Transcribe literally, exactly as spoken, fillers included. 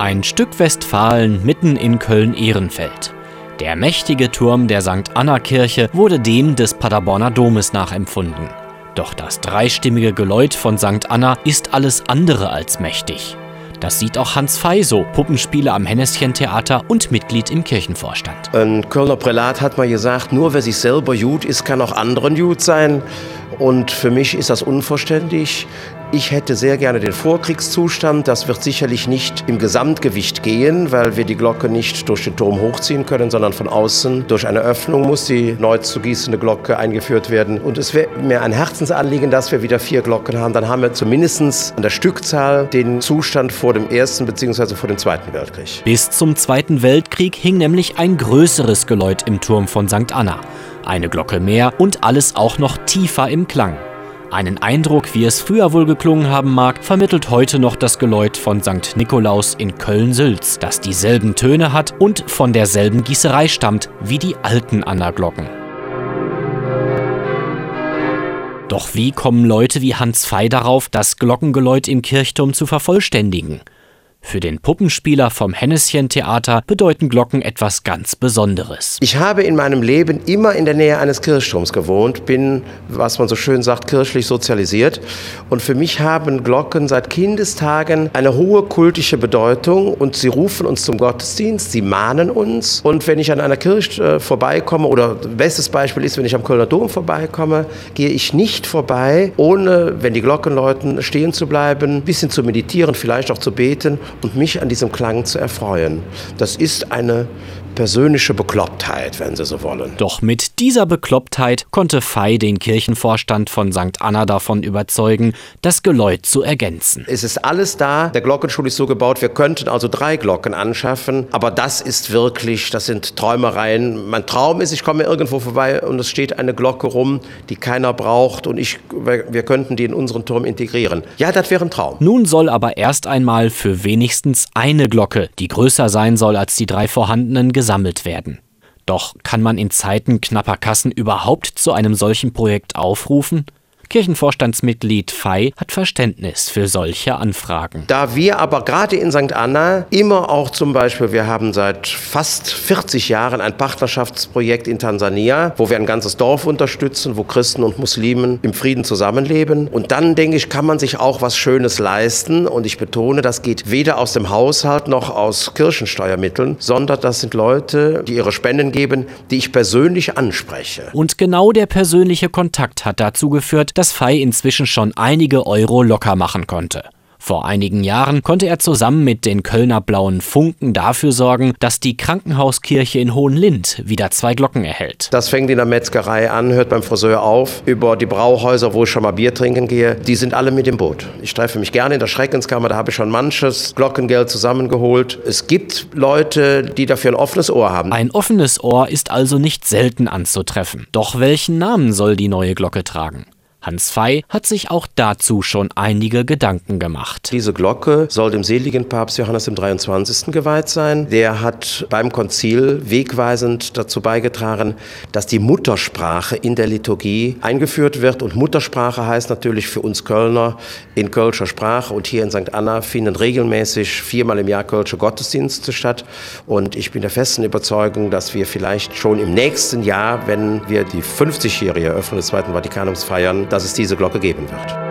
Ein Stück Westfalen mitten in Köln-Ehrenfeld. Der mächtige Turm der Sankt Anna-Kirche wurde dem des Paderborner Domes nachempfunden. Doch das dreistimmige Geläut von Sankt Anna ist alles andere als mächtig. Das sieht auch Hans Fey so, Puppenspieler am Henneschen-Theater und Mitglied im Kirchenvorstand. Ein Kölner Prälat hat mal gesagt, nur wer sich selber gut ist, kann auch anderen gut sein. Und für mich ist das unverständlich. Ich hätte sehr gerne den Vorkriegszustand. Das wird sicherlich nicht im Gesamtgewicht gehen, weil wir die Glocke nicht durch den Turm hochziehen können, sondern von außen durch eine Öffnung muss die neu zu gießende Glocke eingeführt werden. Und es wäre mir ein Herzensanliegen, dass wir wieder vier Glocken haben. Dann haben wir zumindest an der Stückzahl den Zustand vor dem Ersten bzw. vor dem Zweiten Weltkrieg. Bis zum Zweiten Weltkrieg hing nämlich ein größeres Geläut im Turm von Sankt Anna. Eine Glocke mehr und alles auch noch tiefer im Klang. Einen Eindruck, wie es früher wohl geklungen haben mag, vermittelt heute noch das Geläut von Sankt Nikolaus in Köln-Sülz, das dieselben Töne hat und von derselben Gießerei stammt wie die alten Anna-Glocken. Doch wie kommen Leute wie Hans Fey darauf, das Glockengeläut im Kirchturm zu vervollständigen? Für den Puppenspieler vom Henneschen-Theater bedeuten Glocken etwas ganz Besonderes. Ich habe in meinem Leben immer in der Nähe eines Kirchturms gewohnt, bin, was man so schön sagt, kirchlich sozialisiert. Und für mich haben Glocken seit Kindestagen eine hohe kultische Bedeutung und sie rufen uns zum Gottesdienst, sie mahnen uns. Und wenn ich an einer Kirche äh, vorbeikomme, oder bestes Beispiel ist, wenn ich am Kölner Dom vorbeikomme, gehe ich nicht vorbei, ohne, wenn die Glocken läuten, stehen zu bleiben, ein bisschen zu meditieren, vielleicht auch zu beten und mich an diesem Klang zu erfreuen. Das ist eine persönliche Beklopptheit, wenn Sie so wollen. Doch mit dieser Beklopptheit konnte Fey den Kirchenvorstand von Sankt Anna davon überzeugen, das Geläut zu ergänzen. Es ist alles da. Der Glockenstuhl ist so gebaut, wir könnten also drei Glocken anschaffen. Aber das ist wirklich, das sind Träumereien. Mein Traum ist, ich komme irgendwo vorbei und es steht eine Glocke rum, die keiner braucht und ich, wir könnten die in unseren Turm integrieren. Ja, das wäre ein Traum. Nun soll aber erst einmal für wenigstens eine Glocke, die größer sein soll als die drei vorhandenen, gesammelt werden. Doch kann man in Zeiten knapper Kassen überhaupt zu einem solchen Projekt aufrufen? Kirchenvorstandsmitglied Fey hat Verständnis für solche Anfragen. Da wir aber gerade in Sankt Anna immer auch zum Beispiel, wir haben seit fast vierzig Jahren ein Partnerschaftsprojekt in Tansania, wo wir ein ganzes Dorf unterstützen, wo Christen und Muslimen im Frieden zusammenleben. Und dann, denke ich, kann man sich auch was Schönes leisten. Und ich betone, das geht weder aus dem Haushalt noch aus Kirchensteuermitteln, sondern das sind Leute, die ihre Spenden geben, die ich persönlich anspreche. Und genau der persönliche Kontakt hat dazu geführt, dass Fey inzwischen schon einige Euro locker machen konnte. Vor einigen Jahren konnte er zusammen mit den Kölner Blauen Funken dafür sorgen, dass die Krankenhauskirche in Hohenlind wieder zwei Glocken erhält. Das fängt in der Metzgerei an, hört beim Friseur auf, über die Brauhäuser, wo ich schon mal Bier trinken gehe, die sind alle mit im Boot. Ich treffe mich gerne in der Schreckenskammer, da habe ich schon manches Glockengeld zusammengeholt. Es gibt Leute, die dafür ein offenes Ohr haben. Ein offenes Ohr ist also nicht selten anzutreffen. Doch welchen Namen soll die neue Glocke tragen? Hans Fey hat sich auch dazu schon einige Gedanken gemacht. Diese Glocke soll dem seligen Papst Johannes dem dreiundzwanzigsten geweiht sein. Der hat beim Konzil wegweisend dazu beigetragen, dass die Muttersprache in der Liturgie eingeführt wird. Und Muttersprache heißt natürlich für uns Kölner in kölscher Sprache. Und hier in Sankt Anna finden regelmäßig viermal im Jahr kölsche Gottesdienste statt. Und ich bin der festen Überzeugung, dass wir vielleicht schon im nächsten Jahr, wenn wir die fünfzigjährige Eröffnung des Zweiten Vatikanums feiern, dass es diese Glocke geben wird.